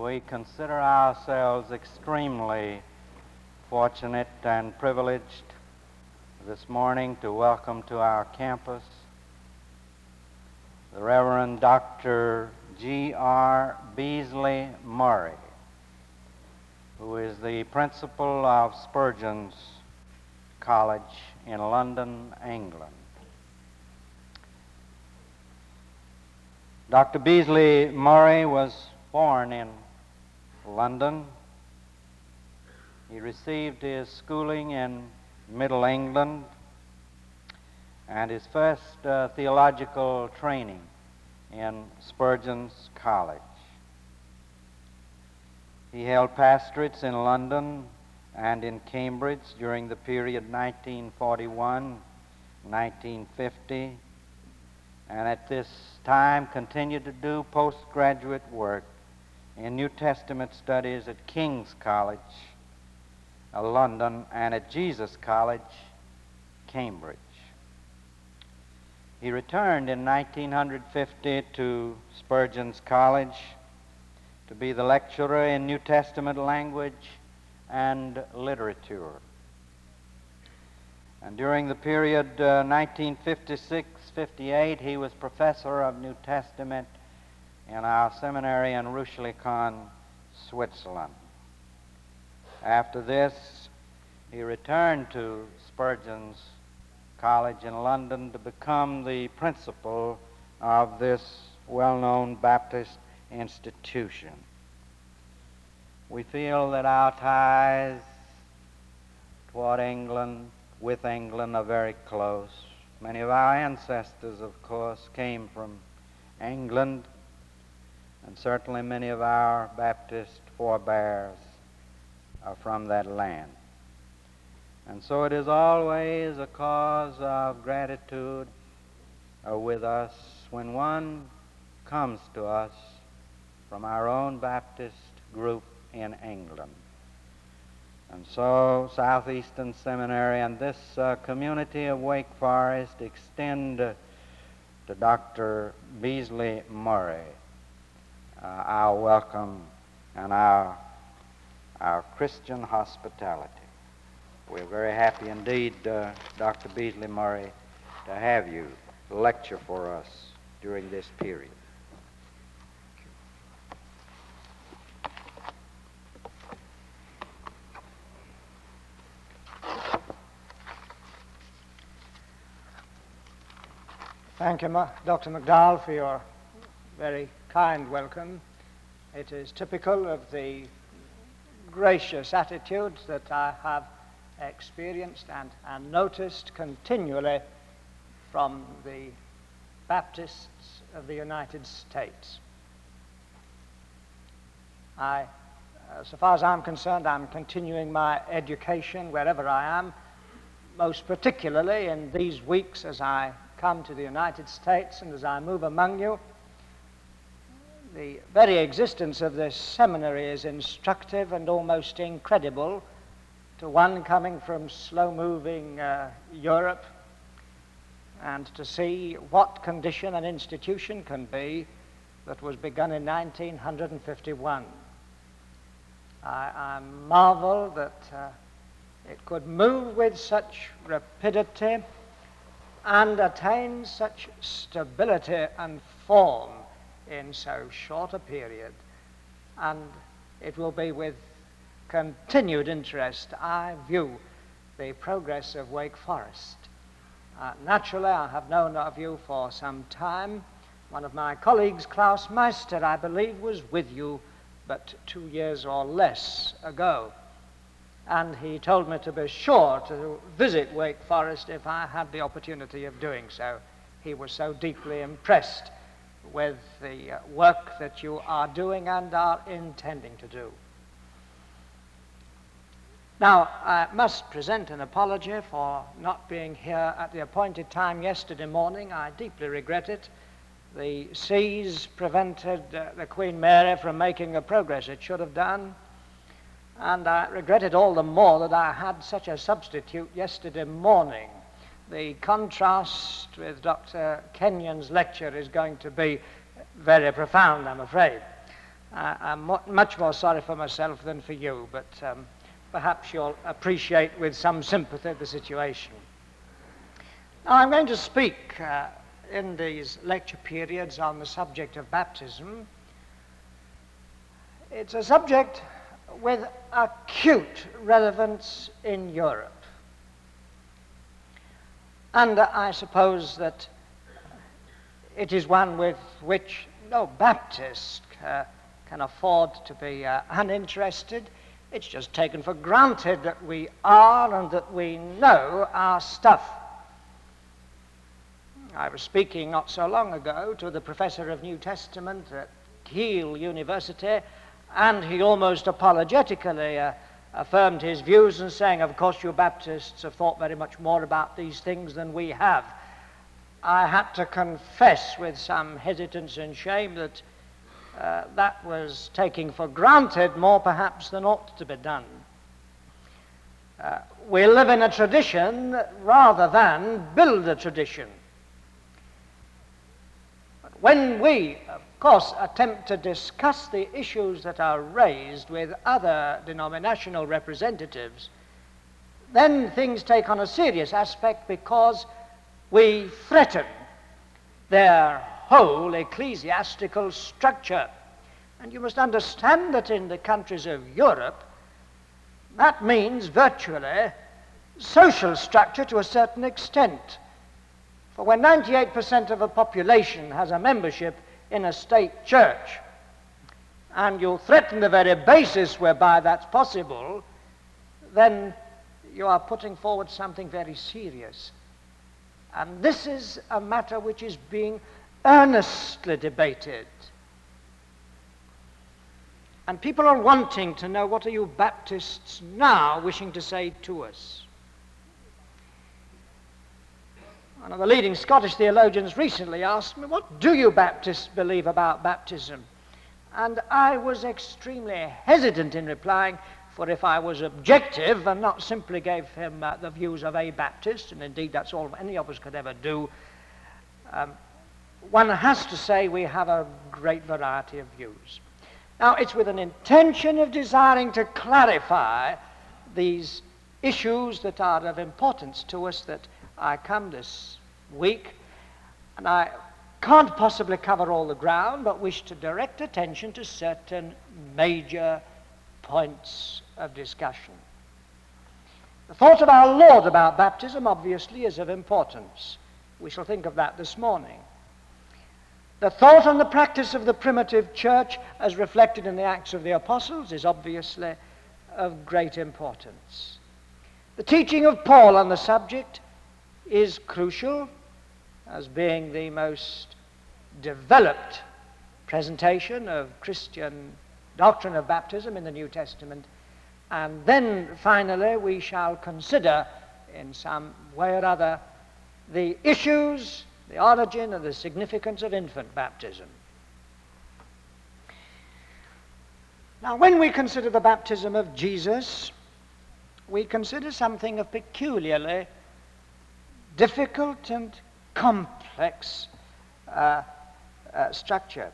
we consider ourselves extremely fortunate and privileged this morning to welcome to our campus the Reverend Dr. G.R. Beasley Murray, who is the principal of Spurgeon's College in London, England. Dr. Beasley Murray was born in London. He received his schooling in Middle England and his first theological training in Spurgeon's College. He held pastorates in London and in Cambridge during the period 1941-1950, and at this time continued to do postgraduate work in New Testament studies at King's College, London, and at Jesus College, Cambridge. He returned in 1950 to Spurgeon's College to be the lecturer in New Testament language and literature. And during the period 1956-58, he was professor of New Testament in our seminary in Ruchlichon, Switzerland. After this, he returned to Spurgeon's College in London to become the principal of this well-known Baptist institution. We feel that our ties toward England, with England, are very close. Many of our ancestors, of course, came from England, and certainly many of our Baptist forebears are from that land. And so it is always a cause of gratitude with us when one comes to us from our own Baptist group in England. And so Southeastern Seminary and this community of Wake Forest extend to Dr. Beasley Murray our welcome and our Christian hospitality. We're very happy indeed, Dr. Beasley Murray, to have you lecture for us during this period. Thank you, Dr. McDowell, for your very kind welcome. It is typical of the gracious attitudes that I have experienced and noticed continually from the Baptists of the United States. So far as I'm concerned, I'm continuing my education wherever I am, most particularly in these weeks as I come to the United States and as I move among you. The very existence of this seminary is instructive and almost incredible to one coming from slow-moving Europe, and to see what condition an institution can be that was begun in 1951. I marvel that it could move with such rapidity and attain such stability and form in so short a period. And it will be with continued interest I view the progress of Wake Forest. Naturally, I have known of you for some time. One of my colleagues, Klaus Meister, I believe, was with you but 2 years or less ago. And he told me to be sure to visit Wake Forest if I had the opportunity of doing so. He was so deeply impressed with the work that you are doing and are intending to do. Now, I must present an apology for not being here at the appointed time yesterday morning. I deeply regret it. The seas prevented the Queen Mary from making the progress it should have done. And I regret it all the more that I had such a substitute yesterday morning. The contrast with Dr. Kenyon's lecture is going to be very profound, I'm afraid. I'm much more sorry for myself than for you, but perhaps you'll appreciate with some sympathy the situation. Now, I'm going to speak in these lecture periods on the subject of baptism. It's a subject with acute relevance in Europe. And I suppose that it is one with which no Baptist can afford to be uninterested. It's just taken for granted that we are and that we know our stuff. I was speaking not so long ago to the professor of New Testament at Kiel University, and he almost apologetically affirmed his views and saying, of course you Baptists have thought very much more about these things than we have. I had to confess with some hesitance and shame that that was taking for granted more perhaps than ought to be done. We live in a tradition rather than build a tradition. But when we, of course, attempt to discuss the issues that are raised with other denominational representatives, then things take on a serious aspect because we threaten their whole ecclesiastical structure. And you must understand that in the countries of Europe, that means virtually social structure to a certain extent. For when 98% of the population has a membership in a state church, and you threaten the very basis whereby that's possible, then you are putting forward something very serious. And this is a matter which is being earnestly debated. And people are wanting to know, what are you Baptists now wishing to say to us? One of the leading Scottish theologians recently asked me, what do you Baptists believe about baptism? And I was extremely hesitant in replying, for if I was objective and not simply gave him the views of a Baptist, and indeed that's all any of us could ever do, one has to say we have a great variety of views. Now, it's with an intention of desiring to clarify these issues that are of importance to us that I come this week, and I can't possibly cover all the ground, but wish to direct attention to certain major points of discussion. The thought of our Lord about baptism obviously is of importance. We shall think of that this morning. The thought and the practice of the primitive church as reflected in the Acts of the Apostles is obviously of great importance. The teaching of Paul on the subject is crucial as being the most developed presentation of Christian doctrine of baptism in the New Testament. And then finally we shall consider in some way or other the issues, the origin and the significance of infant baptism. Now, when we consider the baptism of Jesus, we consider something of peculiarly difficult and complex structure.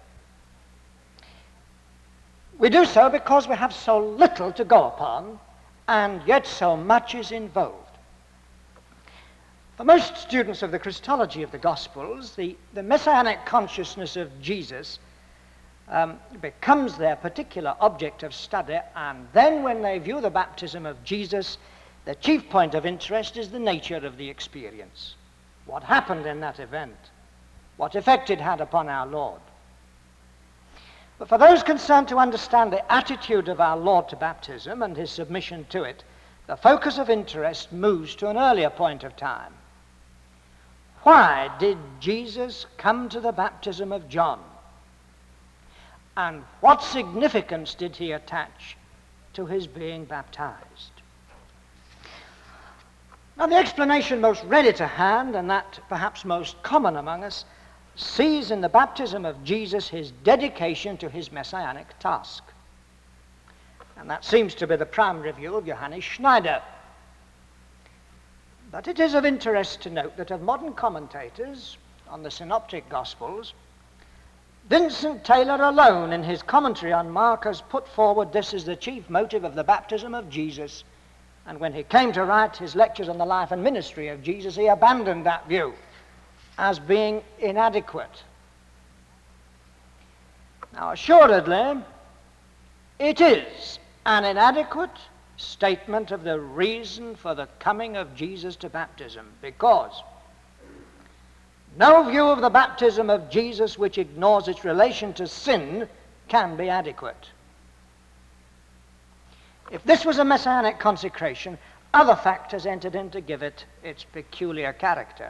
We do so because we have so little to go upon, and yet so much is involved. For most students of the Christology of the Gospels, the messianic consciousness of Jesus becomes their particular object of study, and then when they view the baptism of Jesus, the chief point of interest is the nature of the experience. What happened in that event? What effect it had upon our Lord? But for those concerned to understand the attitude of our Lord to baptism and his submission to it, the focus of interest moves to an earlier point of time. Why did Jesus come to the baptism of John? And what significance did he attach to his being baptized? Now, the explanation most ready to hand, and that perhaps most common among us, sees in the baptism of Jesus his dedication to his messianic task. And that seems to be the primary view of Johannes Schneider. But it is of interest to note that of modern commentators on the Synoptic Gospels, Vincent Taylor alone, in his commentary on Mark, has put forward this as the chief motive of the baptism of Jesus. And when he came to write his lectures on the life and ministry of Jesus, he abandoned that view as being inadequate. Now, assuredly, it is an inadequate statement of the reason for the coming of Jesus to baptism, because no view of the baptism of Jesus which ignores its relation to sin can be adequate. If this was a messianic consecration, other factors entered in to give it its peculiar character.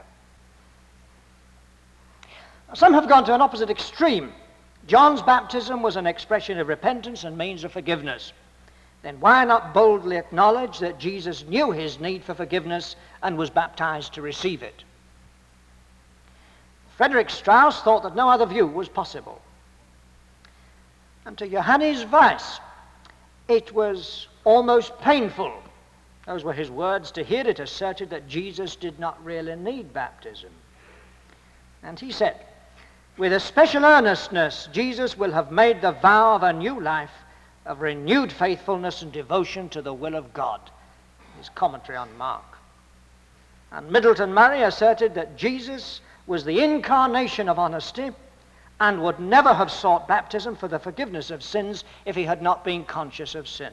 Some have gone to an opposite extreme. John's baptism was an expression of repentance and means of forgiveness. Then why not boldly acknowledge that Jesus knew his need for forgiveness and was baptized to receive it? Frederick Strauss thought that no other view was possible. And to Johannes Weiss, it was almost painful, those were his words, to hear it asserted that Jesus did not really need baptism. And he said, with a special earnestness, Jesus will have made the vow of a new life, of renewed faithfulness and devotion to the will of God. His commentary on Mark. And Middleton Murray asserted that Jesus was the incarnation of honesty and would never have sought baptism for the forgiveness of sins if he had not been conscious of sin.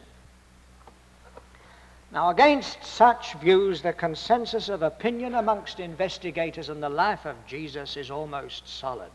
Now, against such views, the consensus of opinion amongst investigators in the life of Jesus is almost solid.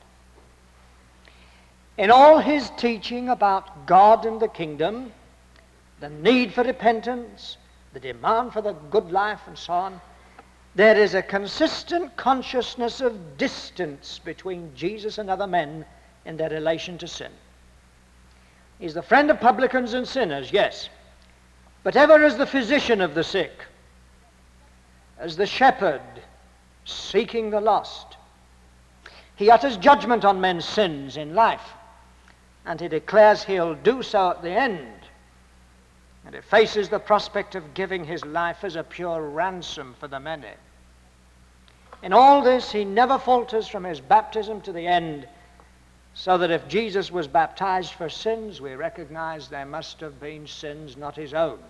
In all his teaching about God and the kingdom, the need for repentance, the demand for the good life, and so on, there is a consistent consciousness of distance between Jesus and other men in their relation to sin. He's the friend of publicans and sinners, yes, but ever as the physician of the sick, as the shepherd seeking the lost. He utters judgment on men's sins in life, and he declares he'll do so at the end. And he faces the prospect of giving his life as a pure ransom for the many. In all this, he never falters from his baptism to the end, so that if Jesus was baptized for sins, we recognize there must have been sins not his own.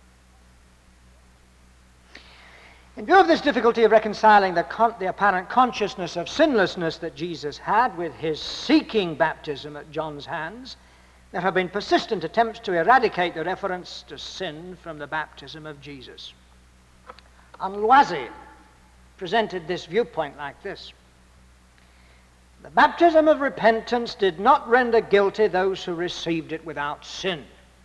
In view of this difficulty of reconciling the apparent consciousness of sinlessness that Jesus had with his seeking baptism at John's hands, there have been persistent attempts to eradicate the reference to sin from the baptism of Jesus. And Loisy presented this viewpoint like this: the baptism of repentance did not render guilty those who received it without sin.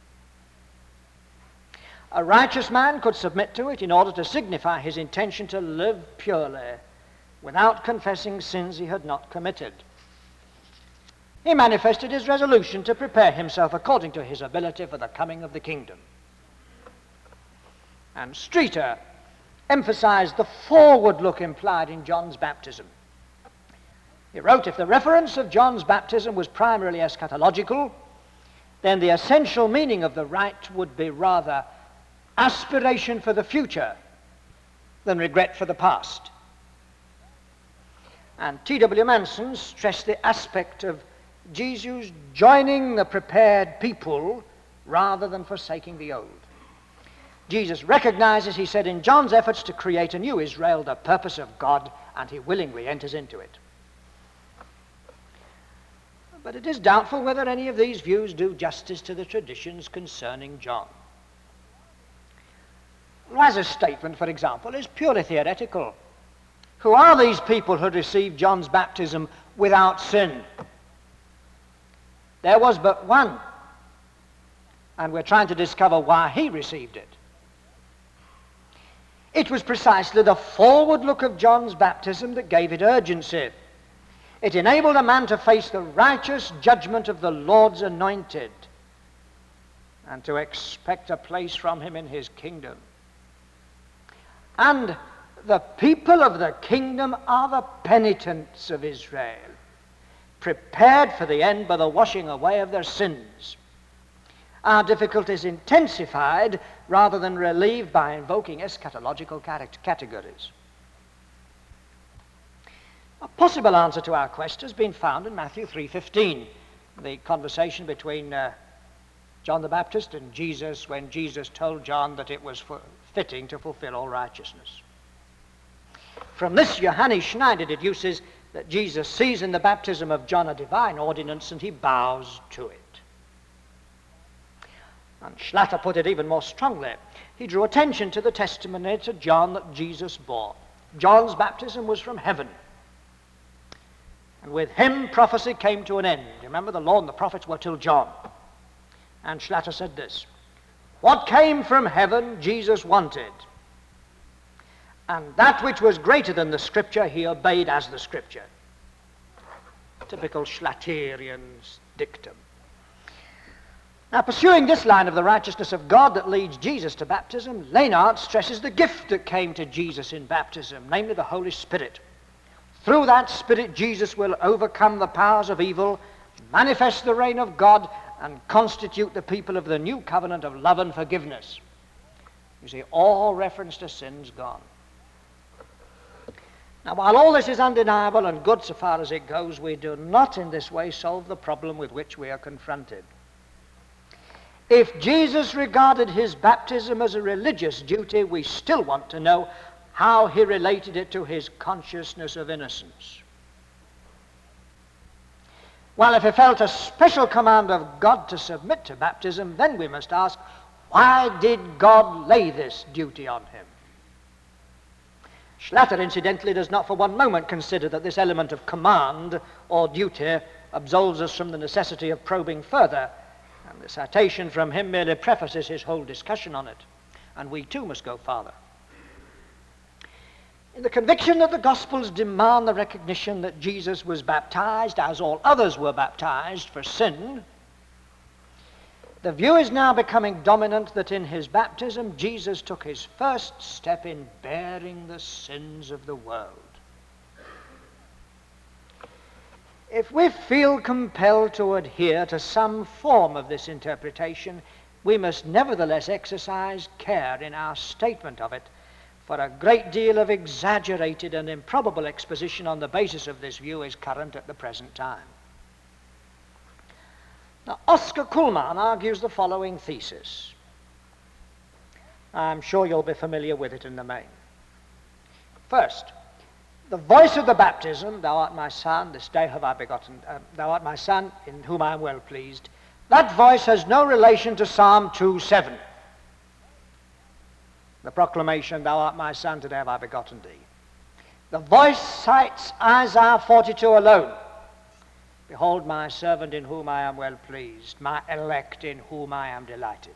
A righteous man could submit to it in order to signify his intention to live purely without confessing sins he had not committed. He manifested his resolution to prepare himself according to his ability for the coming of the kingdom. And Streeter emphasized the forward look implied in John's baptism. He wrote, if the reference of John's baptism was primarily eschatological, then the essential meaning of the rite would be rather aspiration for the future than regret for the past. And T.W. Manson stressed the aspect of Jesus joining the prepared people rather than forsaking the old. Jesus recognizes, he said, in John's efforts to create a new Israel, the purpose of God, and he willingly enters into it. But it is doubtful whether any of these views do justice to the traditions concerning John. Loisy's statement, for example, is purely theoretical. Who are these people who received John's baptism without sin? There was but one, and we're trying to discover why he received it. It was precisely the forward look of John's baptism that gave it urgency. It enabled a man to face the righteous judgment of the Lord's anointed and to expect a place from him in his kingdom. And the people of the kingdom are the penitents of Israel, prepared for the end by the washing away of their sins. Our difficulties intensified rather than relieved by invoking eschatological categories. A possible answer to our quest has been found in Matthew 3:15, the conversation between John the Baptist and Jesus when Jesus told John that it was fitting to fulfill all righteousness. From this, Johannes Schneider deduces that Jesus sees in the baptism of John a divine ordinance and he bows to it. And Schlatter put it even more strongly. He drew attention to the testimony to John that Jesus bore. John's baptism was from heaven. And with him, prophecy came to an end. Remember, the law and the prophets were till John. And Schlatter said this: what came from heaven, Jesus wanted. And that which was greater than the Scripture, he obeyed as the Scripture. Typical Schlatterian dictum. Now, pursuing this line of the righteousness of God that leads Jesus to baptism, Leonard stresses the gift that came to Jesus in baptism, namely the Holy Spirit. Through that Spirit, Jesus will overcome the powers of evil, manifest the reign of God, and constitute the people of the new covenant of love and forgiveness. You see, all reference to sin's gone. Now, while all this is undeniable and good so far as it goes, we do not in this way solve the problem with which we are confronted. If Jesus regarded his baptism as a religious duty, we still want to know how he related it to his consciousness of innocence. Well, if he felt a special command of God to submit to baptism, then we must ask, why did God lay this duty on him? Schlatter, incidentally, does not for one moment consider that this element of command or duty absolves us from the necessity of probing further, and the citation from him merely prefaces his whole discussion on it, and we too must go farther. In the conviction that the Gospels demand the recognition that Jesus was baptized as all others were baptized for sin, the view is now becoming dominant that in his baptism Jesus took his first step in bearing the sins of the world. If we feel compelled to adhere to some form of this interpretation, we must nevertheless exercise care in our statement of it, for a great deal of exaggerated and improbable exposition on the basis of this view is current at the present time. Now, Oscar Kuhlmann argues the following thesis. I'm sure you'll be familiar with it in the main. First, the voice of the baptism, thou art my son, this day have I begotten, thou art my son, in whom I am well pleased, that voice has no relation to Psalm 2:7. The proclamation, thou art my son, today have I begotten thee. The voice cites Isaiah 42 alone. Behold my servant in whom I am well pleased, my elect in whom I am delighted.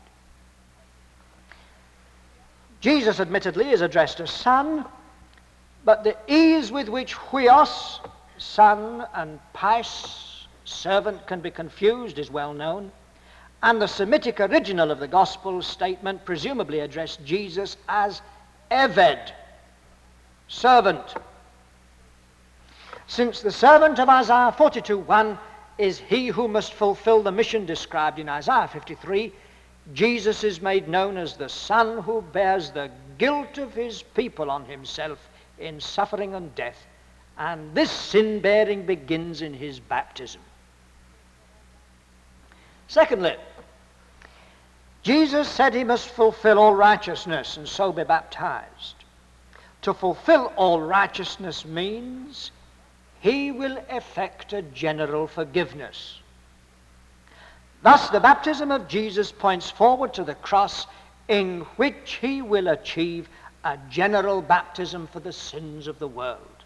Jesus admittedly is addressed as son, but the ease with which huios, son, and pais, servant, can be confused is well known, and the Semitic original of the gospel statement presumably addressed Jesus as eved, servant. Since the servant of Isaiah 42:1 is he who must fulfill the mission described in Isaiah 53, Jesus is made known as the Son who bears the guilt of his people on himself in suffering and death, and this sin-bearing begins in his baptism. Secondly, Jesus said he must fulfill all righteousness and so be baptized. To fulfill all righteousness means he will effect a general forgiveness. Thus, the baptism of Jesus points forward to the cross, in which he will achieve a general baptism for the sins of the world.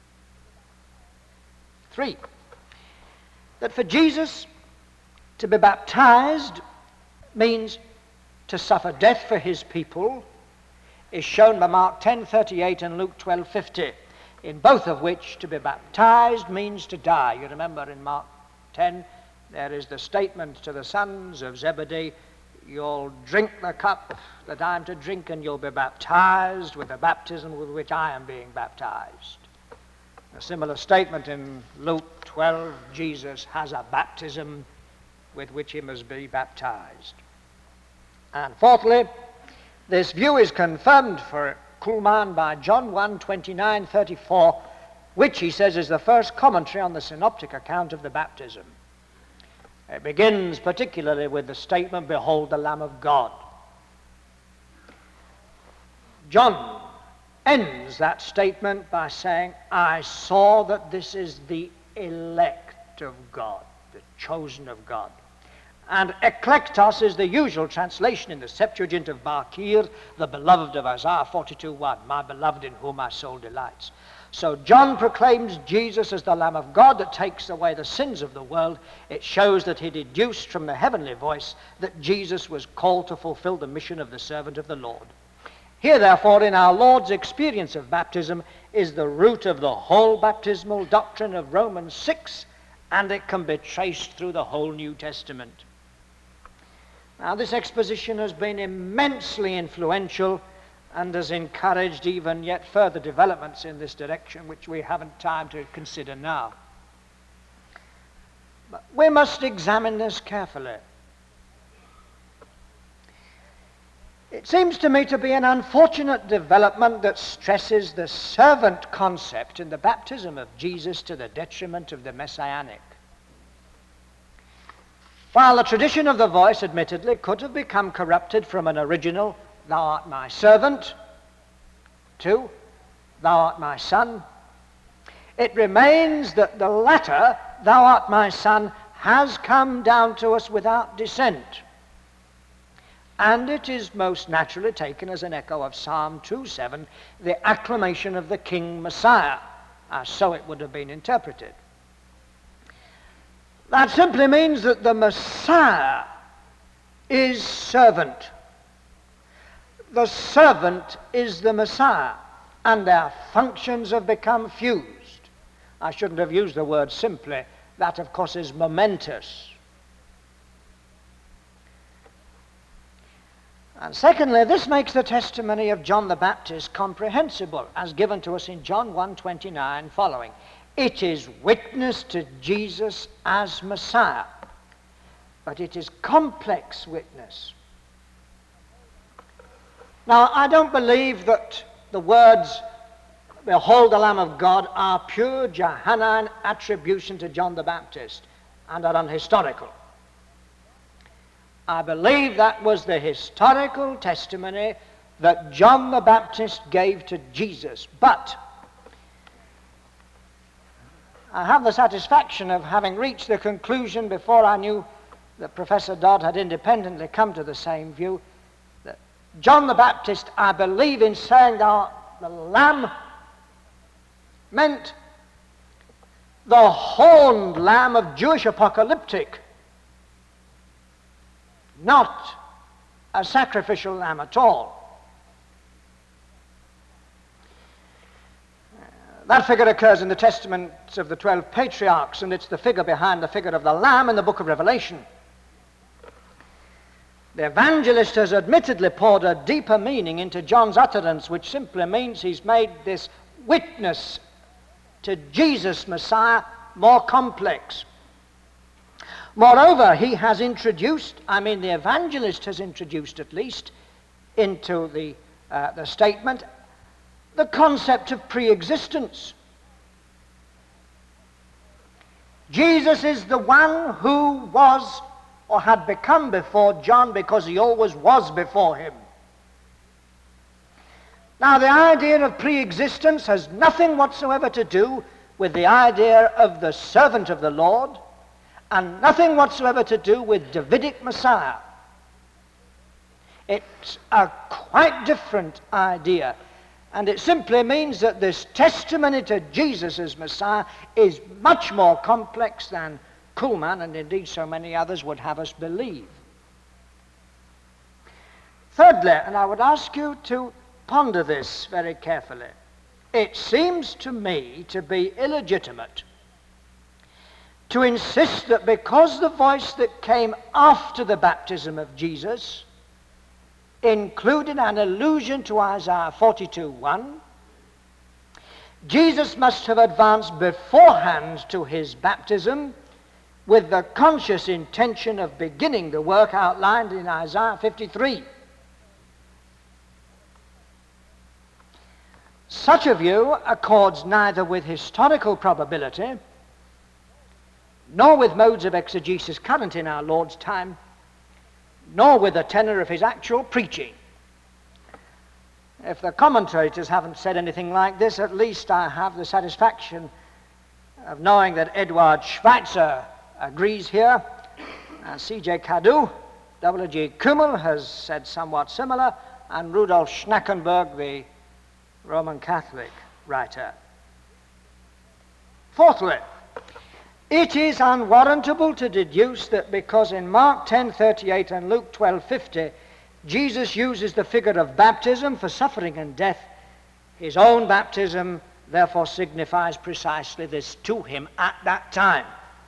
3, that for Jesus to be baptized means to suffer death for his people is shown by Mark 10:38 and Luke 12:50, in both of which to be baptized means to die. You remember in Mark 10, there is the statement to the sons of Zebedee, you'll drink the cup that I'm to drink and you'll be baptized with the baptism with which I am being baptized. A similar statement in Luke 12, Jesus has a baptism with which he must be baptized. And fourthly, this view is confirmed for Kuhlmann by John 1:29-34, which he says is the first commentary on the synoptic account of the baptism. It begins particularly with the statement, "Behold the Lamb of God." John ends that statement by saying, "I saw that this is the elect of God, the chosen of God." And eklektos is the usual translation in the Septuagint of Barkir, the beloved of Isaiah 42:1, "My beloved in whom my soul delights." So John proclaims Jesus as the Lamb of God that takes away the sins of the world. It shows that he deduced from the heavenly voice that Jesus was called to fulfill the mission of the servant of the Lord. Here, therefore, in our Lord's experience of baptism is the root of the whole baptismal doctrine of Romans 6, and it can be traced through the whole New Testament. Now, this exposition has been immensely influential and has encouraged even yet further developments in this direction, which we haven't time to consider now. But we must examine this carefully. It seems to me to be an unfortunate development that stresses the servant concept in the baptism of Jesus to the detriment of the messianic. While the tradition of the voice, admittedly, could have become corrupted from an original, "Thou art my servant," to "Thou art my son," it remains that the latter, "Thou art my son," has come down to us without dissent. And it is most naturally taken as an echo of Psalm 2:7, the acclamation of the King Messiah, as so it would have been interpreted. That simply means that the Messiah is servant. The servant is the Messiah, and their functions have become fused. I shouldn't have used the word simply. That, of course, is momentous. And secondly, this makes the testimony of John the Baptist comprehensible, as given to us in John 1:29 following. It is witness to Jesus as Messiah, but it is complex witness. Now, I don't believe that the words, "Behold the Lamb of God," are pure Johannine attribution to John the Baptist and are unhistorical. I believe that was the historical testimony that John the Baptist gave to Jesus. But I have the satisfaction of having reached the conclusion before I knew that Professor Dodd had independently come to the same view, that John the Baptist, I believe in saying the Lamb, meant the horned lamb of Jewish apocalyptic, not a sacrificial lamb at all. That figure occurs in the testaments of the 12 patriarchs, and it's the figure behind the figure of the Lamb in the book of Revelation. The evangelist has admittedly poured a deeper meaning into John's utterance, which simply means he's made this witness to Jesus Messiah more complex. Moreover, he has introduced, the evangelist has introduced at least, into the statement, the concept of pre-existence. Jesus is the one who was or had become before John because he always was before him. Now, the idea of pre-existence has nothing whatsoever to do with the idea of the servant of the Lord, and nothing whatsoever to do with Davidic Messiah. It's a quite different idea. And it simply means that this testimony to Jesus as Messiah is much more complex than Kuhlman, and indeed so many others, would have us believe. Thirdly, and I would ask you to ponder this very carefully, it seems to me to be illegitimate to insist that because the voice that came after the baptism of Jesus included an allusion to Isaiah 42:1, Jesus must have advanced beforehand to his baptism with the conscious intention of beginning the work outlined in Isaiah 53. Such a view accords neither with historical probability nor with modes of exegesis current in our Lord's time, nor with the tenor of his actual preaching. If the commentators haven't said anything like this, at least I have the satisfaction of knowing that Eduard Schweitzer agrees here, C.J. Cadu, W.G. Kümmel has said somewhat similar, and Rudolf Schnackenberg, the Roman Catholic writer. Fourthly, it is unwarrantable to deduce that because in Mark 10:38 and Luke 12:50 Jesus uses the figure of baptism for suffering and death, his own baptism therefore signifies precisely this to him at that time.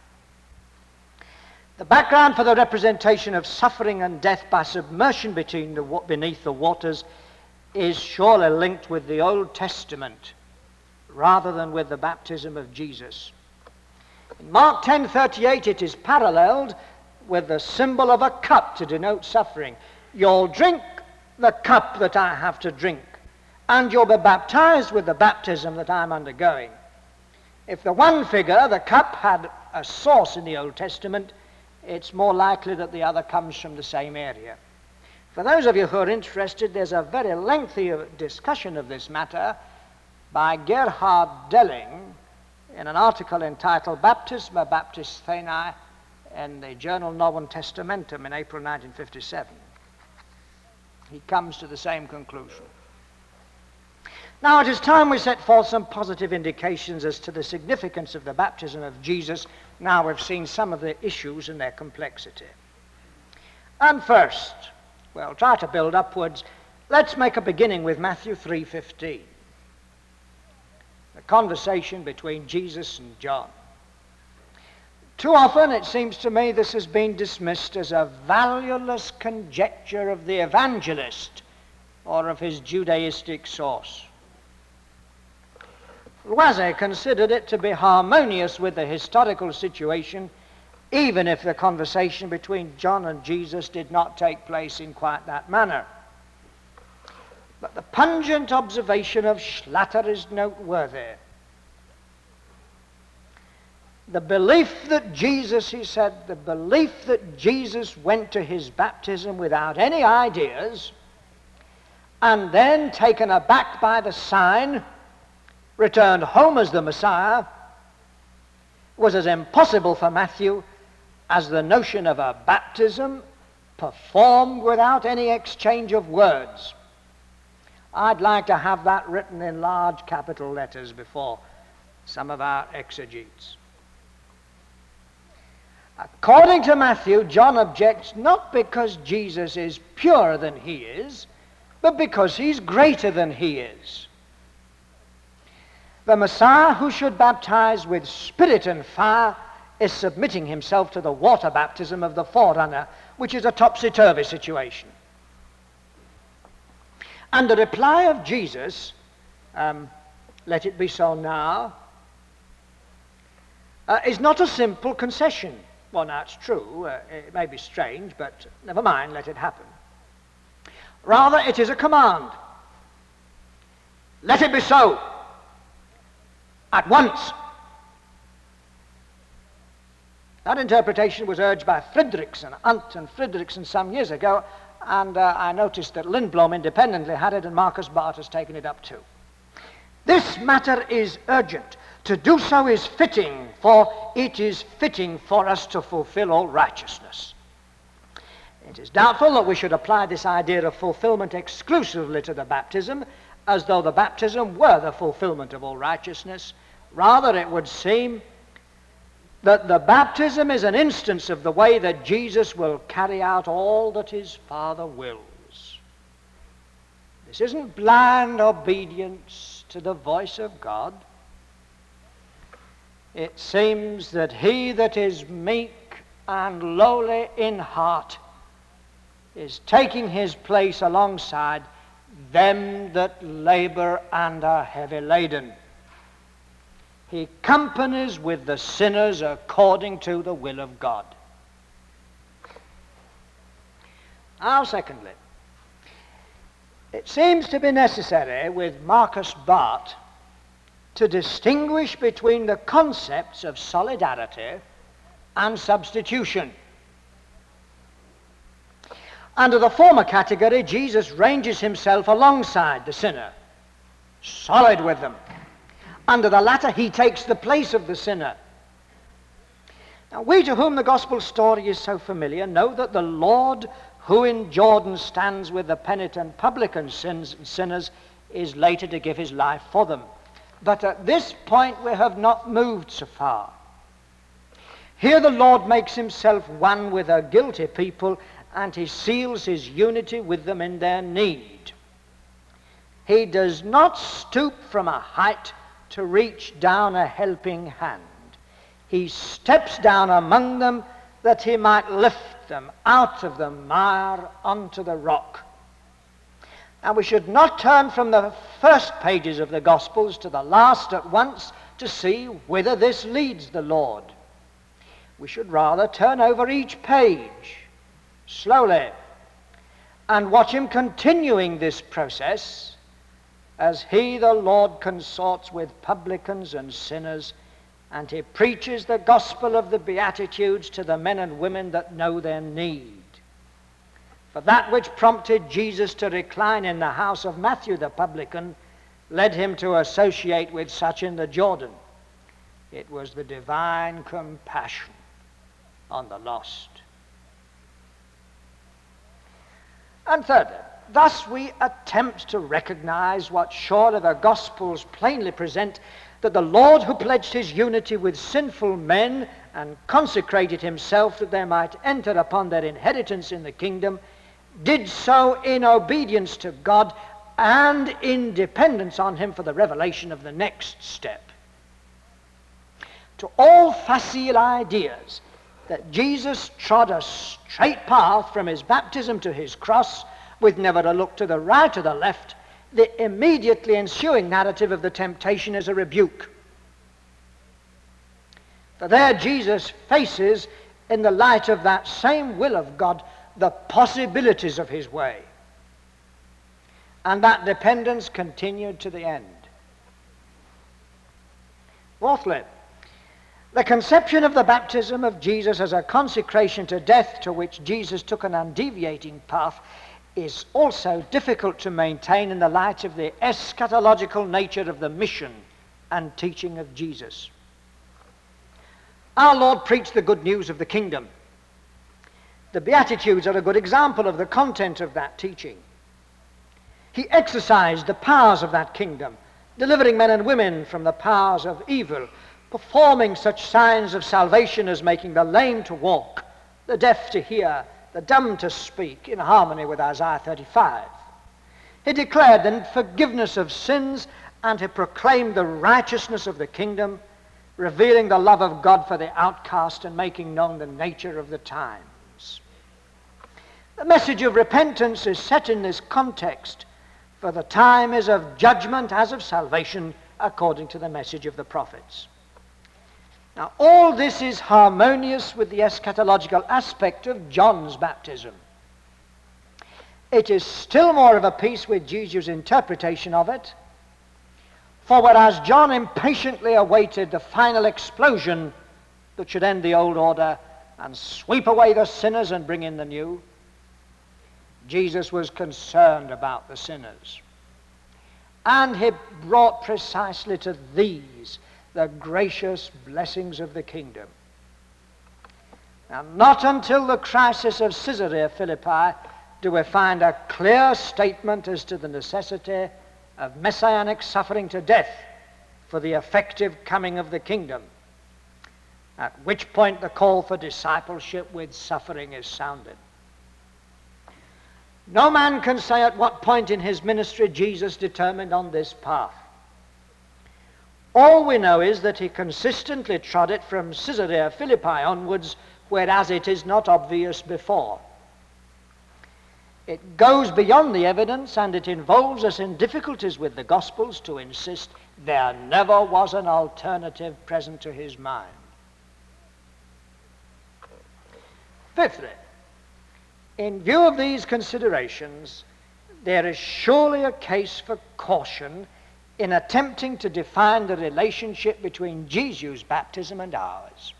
The background for the representation of suffering and death by submersion beneath the waters is surely linked with the Old Testament rather than with the baptism of Jesus. In Mark 10:38 it is paralleled with the symbol of a cup to denote suffering. You'll drink the cup that I have to drink, and you'll be baptized with the baptism that I'm undergoing. If the one figure, the cup, had a source in the Old Testament, it's more likely that the other comes from the same area. For those of you who are interested, there's a very lengthy discussion of this matter by Gerhard Delling in an article entitled Baptisma Baptisthanae in the journal Novum Testamentum in April 1957. He comes to the same conclusion. Now it is time we set forth some positive indications as to the significance of the baptism of Jesus. Now we've seen some of the issues and their complexity. And first, we'll try to build upwards. Let's make a beginning with Matthew 3:15. The conversation between Jesus and John. Too often, it seems to me, this has been dismissed as a valueless conjecture of the evangelist or of his Judaistic source. Loisy considered it to be harmonious with the historical situation, even if the conversation between John and Jesus did not take place in quite that manner. But the pungent observation of Schlatter is noteworthy. The belief that Jesus, he said, the belief that Jesus went to his baptism without any ideas and then, taken aback by the sign, returned home as the Messiah, was as impossible for Matthew as the notion of a baptism performed without any exchange of words. I'd like to have that written in large capital letters before some of our exegetes. According to Matthew, John objects not because Jesus is purer than he is, but because he's greater than he is. The Messiah who should baptize with spirit and fire is submitting himself to the water baptism of the forerunner, which is a topsy-turvy situation. And the reply of Jesus, let it be so now, is not a simple concession. Well, now it's true, it may be strange, but never mind, let it happen. Rather, it is a command. Let it be so. At once. That interpretation was urged by Fridriksson, Ant and Fridriksson some years ago, and I noticed that Lindblom independently had it, and Marcus Barth has taken it up too. This matter is urgent. To do so is fitting, for it is fitting for us to fulfill all righteousness. It is doubtful that we should apply this idea of fulfillment exclusively to the baptism, as though the baptism were the fulfillment of all righteousness. Rather, it would seem that the baptism is an instance of the way that Jesus will carry out all that his Father wills. This isn't blind obedience to the voice of God. It seems that he that is meek and lowly in heart is taking his place alongside them that labor and are heavy laden. He companies with the sinners according to the will of God. Now, secondly, It seems to be necessary with Marcus Barth to distinguish between the concepts of solidarity and substitution. Under the former category, Jesus ranges himself alongside the sinner, solid with them. Under the latter, he takes the place of the sinner. Now, we to whom the gospel story is so familiar know that the Lord who in Jordan stands with the penitent publican sinners is later to give his life for them. But at this point we have not moved so far. Here the Lord makes himself one with a guilty people, and he seals his unity with them in their need. He does not stoop from a height to reach down a helping hand. He steps down among them that he might lift them out of the mire onto the rock. And we should not turn from the first pages of the Gospels to the last at once to see whither this leads the Lord. We should rather turn over each page slowly and watch him continuing this process as he, the Lord, consorts with publicans and sinners, and he preaches the gospel of the Beatitudes to the men and women that know their need. For that which prompted Jesus to recline in the house of Matthew the publican led him to associate with such in the Jordan. It was the divine compassion on the lost. And thirdly, thus we attempt to recognize what surely the Gospels plainly present, that the Lord who pledged his unity with sinful men and consecrated himself that they might enter upon their inheritance in the kingdom, did so in obedience to God and in dependence on him for the revelation of the next step. To all facile ideas that Jesus trod a straight path from his baptism to his cross with never a look to the right or the left, the immediately ensuing narrative of the temptation is a rebuke. For there Jesus faces, in the light of that same will of God, the possibilities of his way. And that dependence continued to the end. Fourthly, the conception of the baptism of Jesus as a consecration to death to which Jesus took an undeviating path is also difficult to maintain in the light of the eschatological nature of the mission and teaching of Jesus. Our Lord preached the good news of the kingdom. The Beatitudes are a good example of the content of that teaching. He exercised the powers of that kingdom, delivering men and women from the powers of evil, performing such signs of salvation as making the lame to walk, the deaf to hear, the dumb to speak, in harmony with Isaiah 35. He declared the forgiveness of sins, and he proclaimed the righteousness of the kingdom, revealing the love of God for the outcast and making known the nature of the times. The message of repentance is set in this context, for the time is of judgment as of salvation, according to the message of the prophets. Now, all this is harmonious with the eschatological aspect of John's baptism. It is still more of a piece with Jesus' interpretation of it, for whereas John impatiently awaited the final explosion that should end the old order and sweep away the sinners and bring in the new, Jesus was concerned about the sinners. And he brought precisely to these the gracious blessings of the kingdom. Now, not until the crisis of Caesarea Philippi do we find a clear statement as to the necessity of messianic suffering to death for the effective coming of the kingdom, at which point the call for discipleship with suffering is sounded. No man can say at what point in his ministry Jesus determined on this path. All we know is that he consistently trod it from Caesarea Philippi onwards, whereas it is not obvious before. It goes beyond the evidence, and it involves us in difficulties with the Gospels to insist there never was an alternative present to his mind. Fifthly, in view of these considerations, there is surely a case for caution in attempting to define the relationship between Jesus' baptism and ours.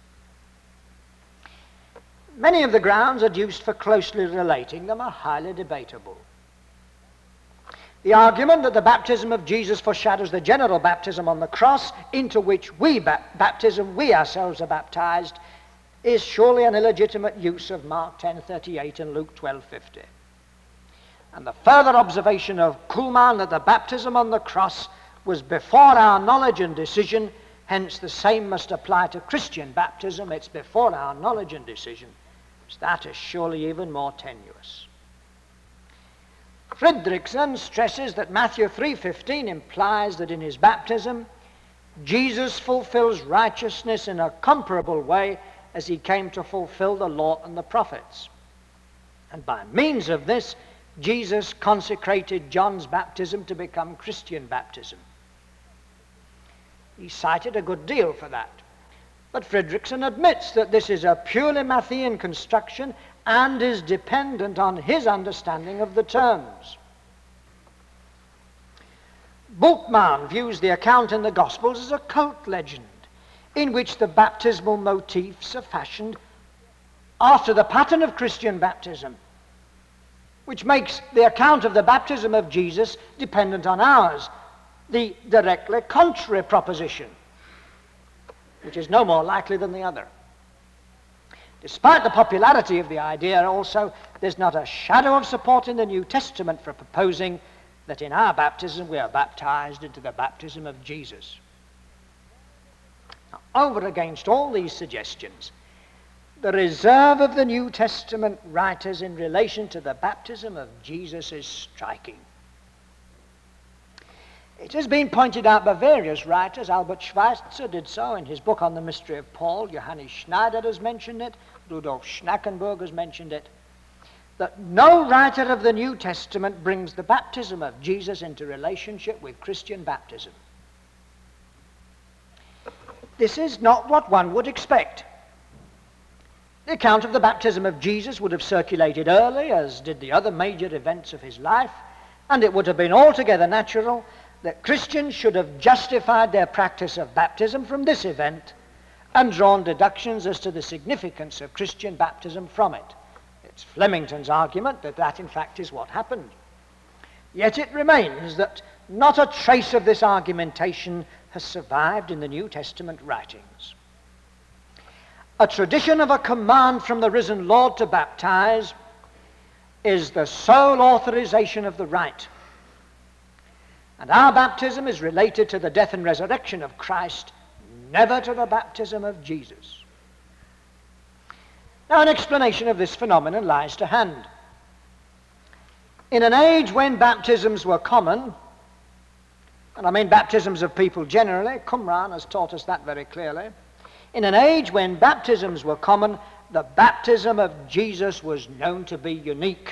Many of the grounds adduced for closely relating them are highly debatable. The argument that the baptism of Jesus foreshadows the general baptism on the cross into which we ourselves are baptized is surely an illegitimate use of Mark 10:38 and Luke 12:50. And the further observation of Kuhlmann that the baptism on the cross was before our knowledge and decision, hence the same must apply to Christian baptism, it's before our knowledge and decision, that is surely even more tenuous. Fridriksson stresses that Matthew 3:15 implies that in his baptism, Jesus fulfills righteousness in a comparable way as he came to fulfill the law and the prophets. And by means of this, Jesus consecrated John's baptism to become Christian baptism. He cited a good deal for that. But Fridriksson admits that this is a purely Matthean construction and is dependent on his understanding of the terms. Bultmann views the account in the Gospels as a cult legend in which the baptismal motifs are fashioned after the pattern of Christian baptism, which makes the account of the baptism of Jesus dependent on ours, the directly contrary proposition, which is no more likely than the other. Despite the popularity of the idea also, there's not a shadow of support in the New Testament for proposing that in our baptism we are baptized into the baptism of Jesus. Now, over against all these suggestions, the reserve of the New Testament writers in relation to the baptism of Jesus is striking. It has been pointed out by various writers. Albert Schweitzer did so in his book on the mystery of Paul. Johannes Schneider has mentioned it. Rudolf Schnackenburg has mentioned it. That no writer of the New Testament brings the baptism of Jesus into relationship with Christian baptism. This is not what one would expect. The account of the baptism of Jesus would have circulated early, as did the other major events of his life, and it would have been altogether natural that Christians should have justified their practice of baptism from this event and drawn deductions as to the significance of Christian baptism from it. It's Flemington's argument that that in fact is what happened. Yet it remains that not a trace of this argumentation has survived in the New Testament writings. A tradition of a command from the risen Lord to baptize is the sole authorization of the rite. And our baptism is related to the death and resurrection of Christ, never to the baptism of Jesus. Now, an explanation of this phenomenon lies to hand. In an age when baptisms were common, and I mean baptisms of people generally, Qumran has taught us that very clearly. In an age when baptisms were common, the baptism of Jesus was known to be unique.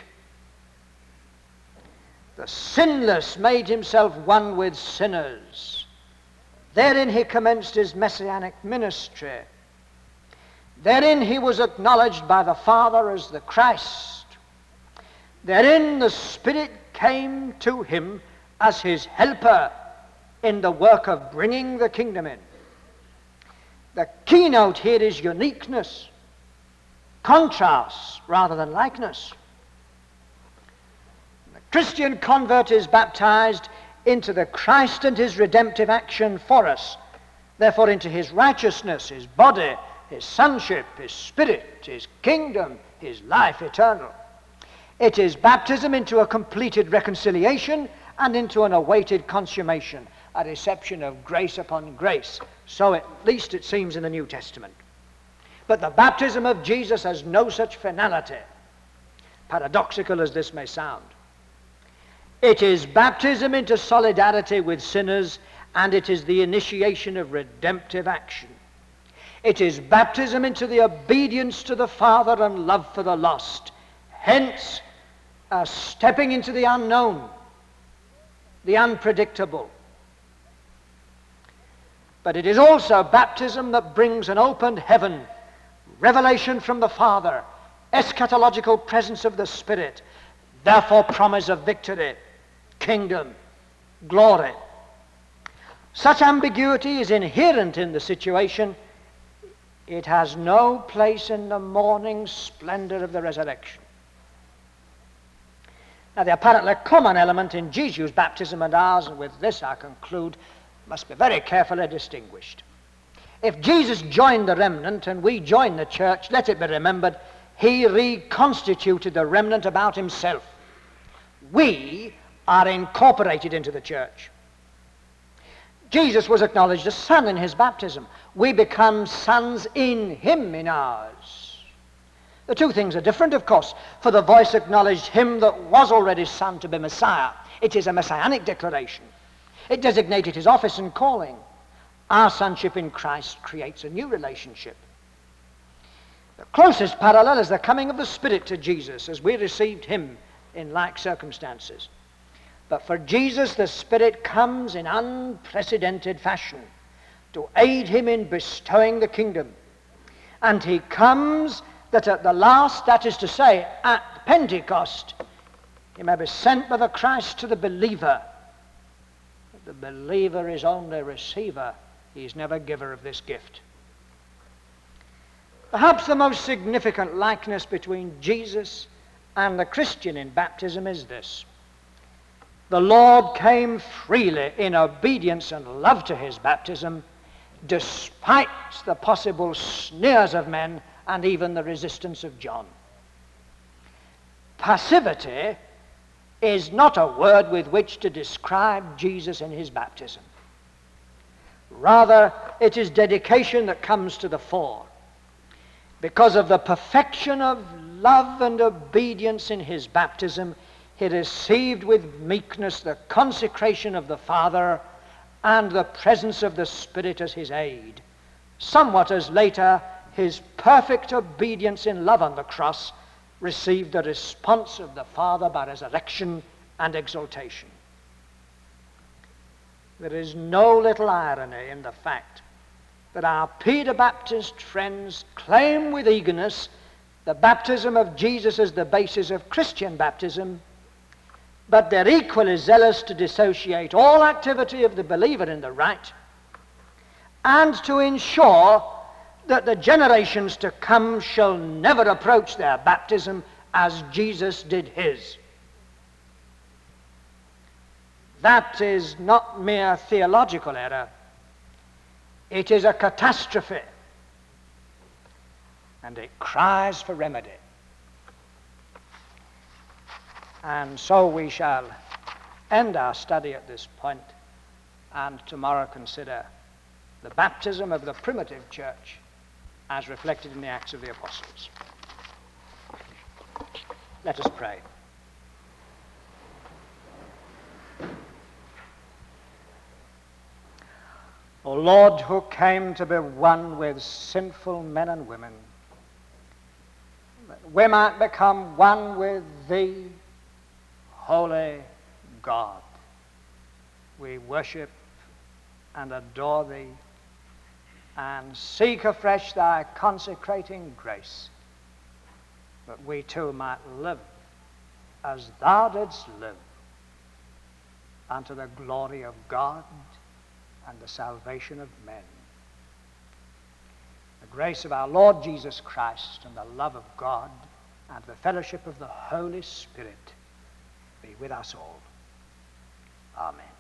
The sinless made himself one with sinners. Therein he commenced his messianic ministry. Therein he was acknowledged by the Father as the Christ. Therein the Spirit came to him as his helper in the work of bringing the kingdom in. The keynote here is uniqueness, contrast rather than likeness. The Christian convert is baptized into the Christ and his redemptive action for us, therefore into his righteousness, his body, his sonship, his spirit, his kingdom, his life eternal. It is baptism into a completed reconciliation and into an awaited consummation, a reception of grace upon grace. So at least it seems in the New Testament. But the baptism of Jesus has no such finality, paradoxical as this may sound. It is baptism into solidarity with sinners, and it is the initiation of redemptive action. It is baptism into the obedience to the Father and love for the lost. Hence, a stepping into the unknown, the unpredictable. But it is also baptism that brings an opened heaven, revelation from the Father, eschatological presence of the Spirit, therefore promise of victory, kingdom, glory. Such ambiguity is inherent in the situation. It has no place in the morning splendor of the resurrection. Now, the apparently common element in Jesus' baptism and ours, and with this I conclude, must be very carefully distinguished. If Jesus joined the remnant and we join the church, let it be remembered, he reconstituted the remnant about himself. We are incorporated into the church. Jesus was acknowledged as son in his baptism. We become sons in him in ours. The two things are different, of course, for the voice acknowledged him that was already son to be Messiah. It is a messianic declaration. It designated his office and calling. Our sonship in Christ creates a new relationship. The closest parallel is the coming of the Spirit to Jesus as we received him in like circumstances. But for Jesus, the Spirit comes in unprecedented fashion to aid him in bestowing the kingdom. And he comes that at the last, that is to say, at Pentecost, he may be sent by the Christ to the believer. But the believer is only receiver. He is never giver of this gift. Perhaps the most significant likeness between Jesus and the Christian in baptism is this. The Lord came freely in obedience and love to his baptism, despite the possible sneers of men and even the resistance of John. Passivity is not a word with which to describe Jesus in his baptism. Rather, it is dedication that comes to the fore. Because of the perfection of love and obedience in his baptism, he received with meekness the consecration of the Father and the presence of the Spirit as his aid, somewhat as later his perfect obedience in love on the cross received the response of the Father by resurrection and exaltation. There is no little irony in the fact that our Peter Baptist friends claim with eagerness the baptism of Jesus as the basis of Christian baptism, but they're equally zealous to dissociate all activity of the believer in the rite and to ensure that the generations to come shall never approach their baptism as Jesus did his. That is not mere theological error. It is a catastrophe, and it cries for remedy. And so we shall end our study at this point, and tomorrow consider the baptism of the primitive church as reflected in the Acts of the Apostles. Let us pray. O Lord, who came to be one with sinful men and women, that we might become one with thee, holy God. We worship and adore thee and seek afresh thy consecrating grace, that we too might live as thou didst live, unto the glory of God and the salvation of men. The grace of our Lord Jesus Christ and the love of God and the fellowship of the Holy Spirit be with us all. Amen.